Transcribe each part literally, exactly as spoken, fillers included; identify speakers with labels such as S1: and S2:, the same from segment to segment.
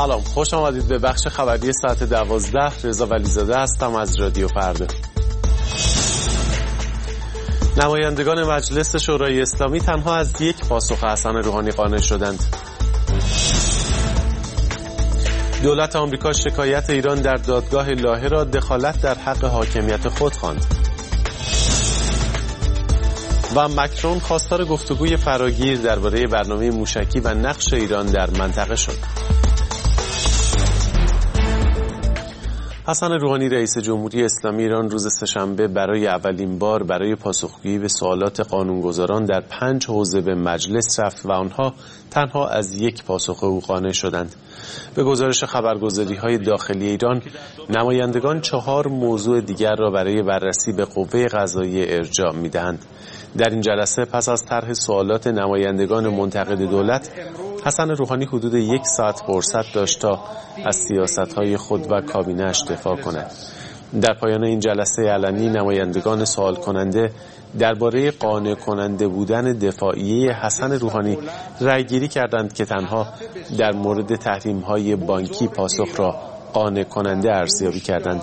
S1: سلام، خوش آمدید به بخش خبری ساعت دوازده. رضا ولیزاده هستم از رادیو فردا. نمایندگان مجلس شورای اسلامی تنها از یک پاسخ حسن روحانی قانع شدند. دولت آمریکا شکایت ایران در دادگاه لاهه را دخالت در حق حاکمیت خود خواند. و مکرون خواستار گفتگوی فراگیر درباره برنامه موشکی و نقش ایران در منطقه شد. حسن روحانی رئیس جمهوری اسلامی ایران روز سه‌شنبه برای اولین بار برای پاسخگویی به سوالات قانونگذاران در پنج حوزه به مجلس رفت و آنها تنها از یک پاسخ او قانع شدند. به گزارش خبرگزاری‌های داخلی ایران، نمایندگان چهار موضوع دیگر را برای بررسی به قوه قضاییه ارجاع می‌دهند. در این جلسه پس از طرح سوالات نمایندگان منتقد دولت، حسن روحانی حدود یک ساعت فرصت داشت تا از سیاست‌های خود و کابینه‌اش دفاع کند. در پایان این جلسه علنی، نمایندگان سوال کننده درباره قانع کننده بودن دفاعیه حسن روحانی رأی‌گیری کردند که تنها در مورد تحریم‌های بانکی پاسخ را قانع کننده ارزیابی کردند.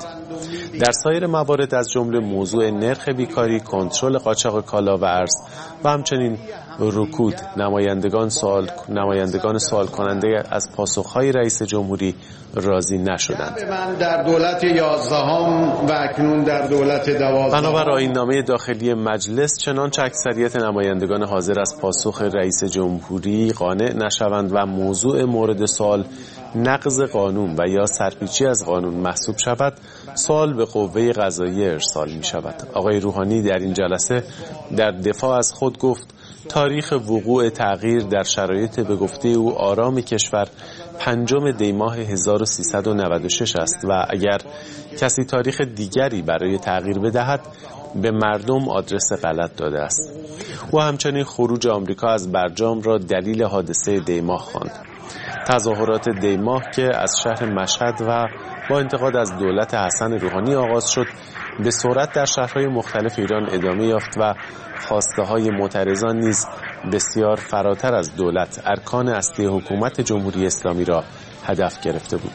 S1: در سایر موارد از جمله موضوع نرخ بیکاری، کنترل قاچاق کالا و ارز و همچنین رکود، نمایندگان سوال نمایندگان سوال کننده از پاسخ‌های رئیس جمهوری راضی نشدند.
S2: من در دولت یازدهم و اکنون در دولت دوازدهم.
S1: بنابر آیین‌نامه داخلی مجلس، چنانچه اکثریت نمایندگان حاضر از پاسخ رئیس جمهوری قانع نشوند و موضوع مورد سوال نقض قانون و یا سرپیچی از قانون محسوب شود، سوال به قوه قضاییه ارسال می شود. آقای روحانی در این جلسه در دفاع از خود گفت تاریخ وقوع تغییر در شرایط به گفته او آرام کشور پنجم دی ماه هزار و سیصد و نود و شش است و اگر کسی تاریخ دیگری برای تغییر بدهد به مردم آدرس غلط داده است. او همچنین خروج آمریکا از برجام را دلیل حادثه دی ماه خواند. تظاهرات دی ماه که از شهر مشهد و با انتقاد از دولت حسن روحانی آغاز شد، به سرعت در شهرهای مختلف ایران ادامه یافت و خواسته های معترضان نیز بسیار فراتر از دولت ارکان اصلی حکومت جمهوری اسلامی را هدف گرفته بود.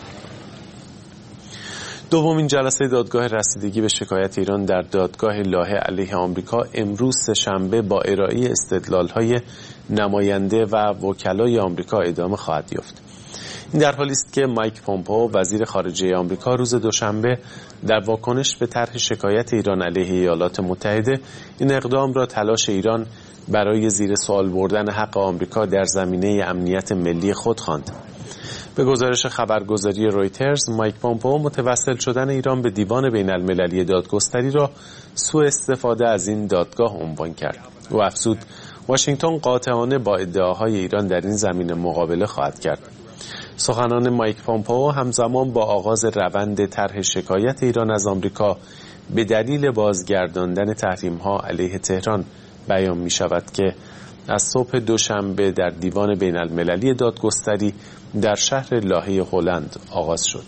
S1: دومین جلسه دادگاه رسیدگی به شکایت ایران در دادگاه لاهه علیه آمریکا امروز سه‌شنبه با ارائه استدلال‌های نماینده و وکلای آمریکا ادامه خواهد یافت. این در حالی است که مایک پومپئو وزیر خارجه آمریکا روز دوشنبه در واکنش به طرح شکایت ایران علیه ایالات متحده این اقدام را تلاش ایران برای زیر سوال بردن حق آمریکا در زمینه امنیت ملی خود خواند. به گزارش خبرگزاری رویترز، مایک پومپئو متوسل شدن ایران به دیوان بین المللی دادگستری را سوء استفاده از این دادگاه عنوان کرد. او افزود واشنگتن قاطعانه با ادعاهای ایران در این زمینه مقابله خواهد کرد. سخنان مایک پومپئو همزمان با آغاز روند طرح شکایت ایران از آمریکا به دلیل بازگرداندن تحریم‌ها علیه تهران بیان می شود که از صبح دوشنبه در دیوان بین المللی دادگستری در شهر لاهه هلند آغاز شد.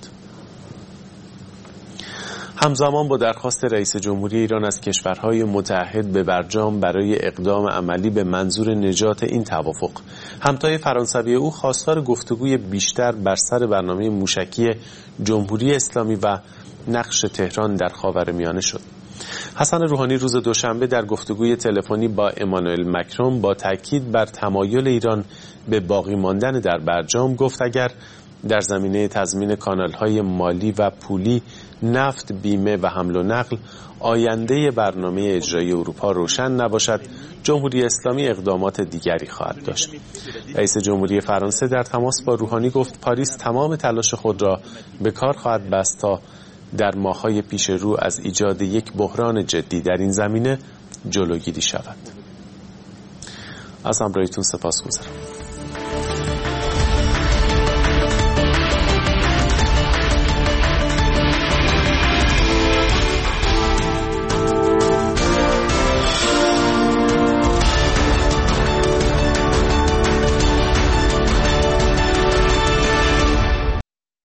S1: همزمان با درخواست رئیس جمهوری ایران از کشورهای متحد به برجام برای اقدام عملی به منظور نجات این توافق، همتای فرانسوی او خواستار گفتگوی بیشتر بر سر برنامه موشکی جمهوری اسلامی و نقش تهران در خاورمیانه شد. حسن روحانی روز دوشنبه در گفتگوی تلفنی با امانوئل مکرون با تاکید بر تمایل ایران به باقی ماندن در برجام گفت اگر در زمینه تضمین کانال‌های مالی و پولی، نفت، بیمه و حمل و نقل آینده برنامه اجرایی اروپا روشن نباشد، جمهوری اسلامی اقدامات دیگری خواهد داشت. رئیس جمهوری فرانسه در تماس با روحانی گفت پاریس تمام تلاش خود را به کار خواهد بست تا در ماه‌های پیش رو از ایجاد یک بحران جدی در این زمینه جلوگیری شود. از همراهیتون سپاسگزارم.